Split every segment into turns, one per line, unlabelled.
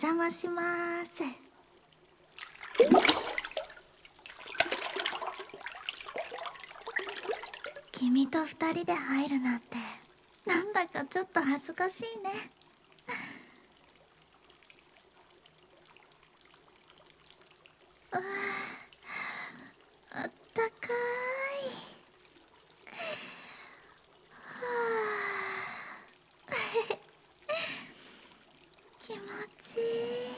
邪魔しまーす。君と二人で入るなんてなんだかちょっと恥ずかしいね。あったかい。気持ちいい。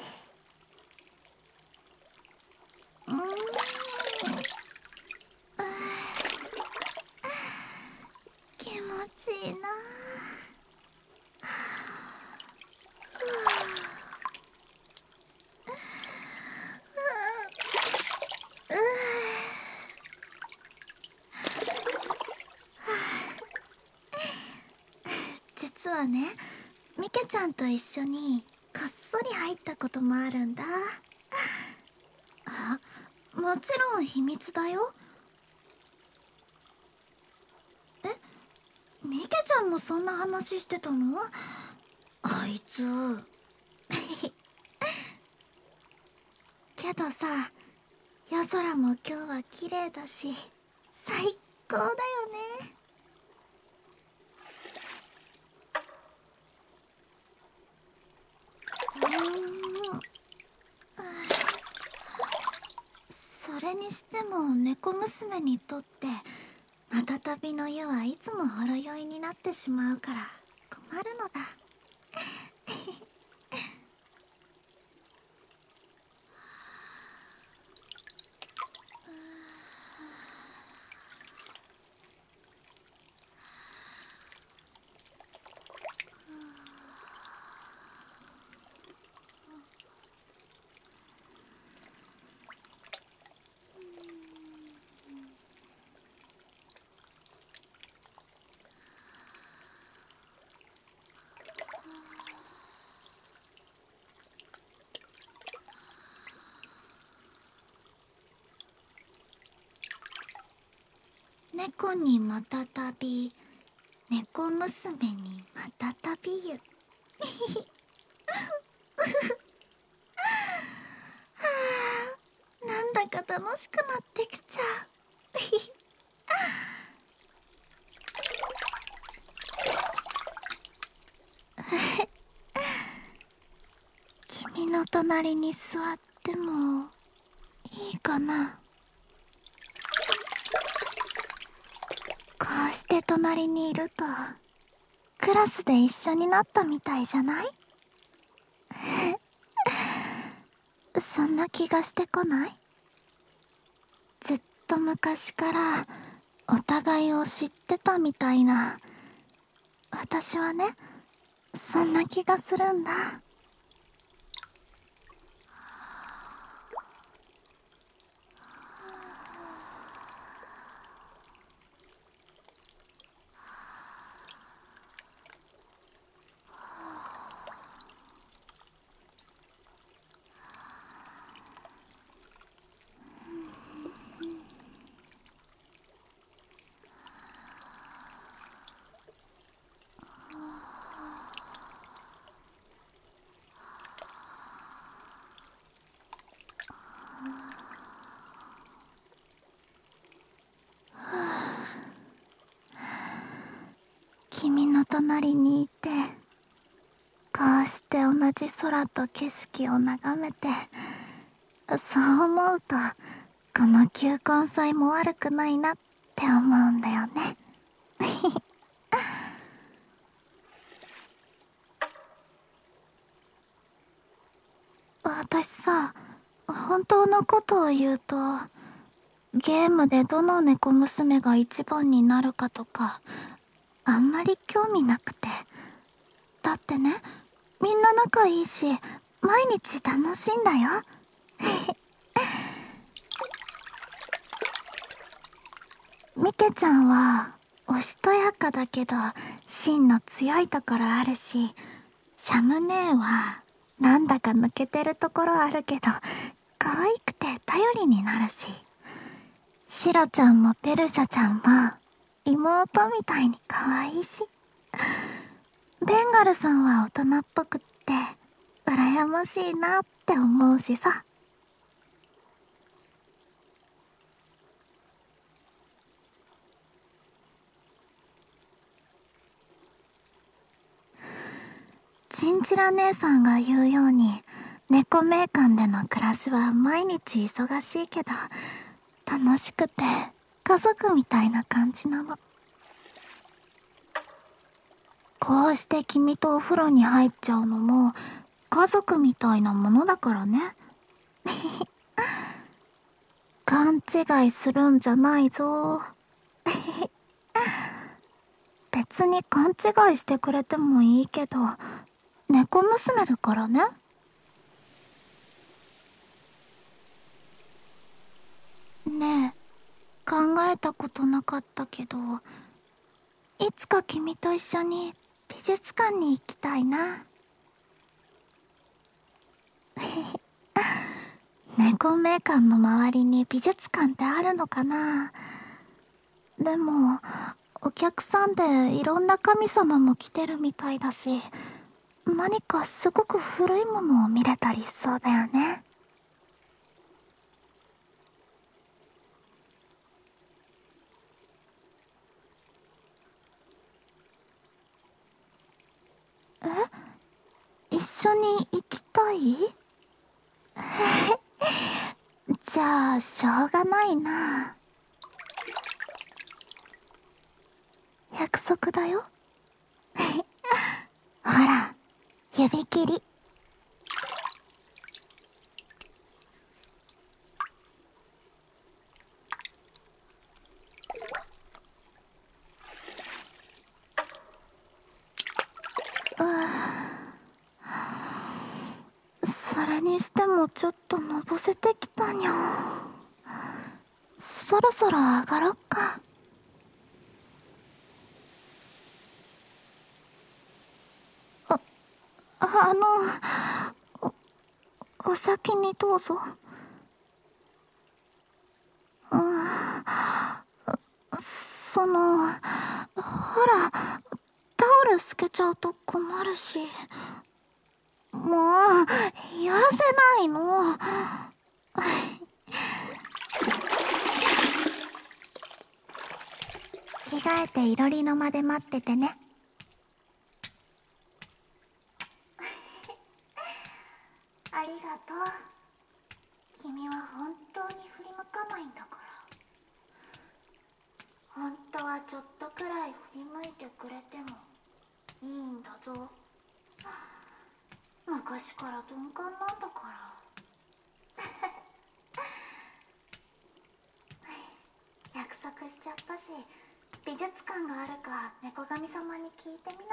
気持ちいいな。実はね、ミケちゃんと一緒にこっそり入ったこともあるんだ。もちろん秘密だよ。ミケちゃんもそんな話してたの？あいつ。けどさ、夜空も今日は綺麗だし最高だよね。それにしても猫娘にとってまたたびの湯はいつもほろ酔いになってしまうから困るのだ。猫にまたたび、猫娘にまたたび湯。なんだか楽しくなってきちゃう。君の隣に座ってもいいかな？こうして隣にいるとクラスで一緒になったみたいじゃない？そんな気がしてこない？ずっと昔からお互いを知ってたみたいな。私はね、そんな気がするんだ。君の隣にいて、こうして同じ空と景色を眺めて、そう思うとこの球根祭も悪くないなって思うんだよね。私さ、本当のことを言うと、ゲームでどの猫娘が一番になるかとかあんまり興味なくて。だってね、みんな仲いいし毎日楽しいんだよ。ミケちゃんはおしとやかだけど芯の強いところあるし、シャム姉はなんだか抜けてるところあるけど可愛くて頼りになるし、シロちゃんもペルシャちゃんも妹みたいに可愛いし、ベンガルさんは大人っぽくって羨羨ましいなって思うしさ。チンチラ姉さんが言うように、猫名館での暮らしは毎日忙しいけど、楽しくて家族みたいな感じなの。こうして君とお風呂に入っちゃうのも家族みたいなものだからね。勘違いするんじゃないぞ。別に勘違いしてくれてもいいけど、猫娘だからね。ねえ、考えたことなかったけど、いつか君と一緒に美術館に行きたいな。猫名館の周りに美術館ってあるのかな。でもお客さんでいろんな神様も来てるみたいだし、何かすごく古いものを見れたりしそうだよね。一緒に行きたい？じゃあしょうがないな。約束だよ。ほら、指切り。それにしてもちょっとのぼせてきたにゃ。そろそろ上がろっか。あ、あの、お先にどうぞ。その、ほら、タオル透けちゃうと困るし。もう、言わせないの。着替えていろりの間で待っててね。ありがとう。君は本当に振り向かないんだから。本当はちょっとくらい振り向いてくれてもいいんだぞ。昔から鈍感なんだから。約束しちゃったし、美術館があるか猫神様に聞いてみな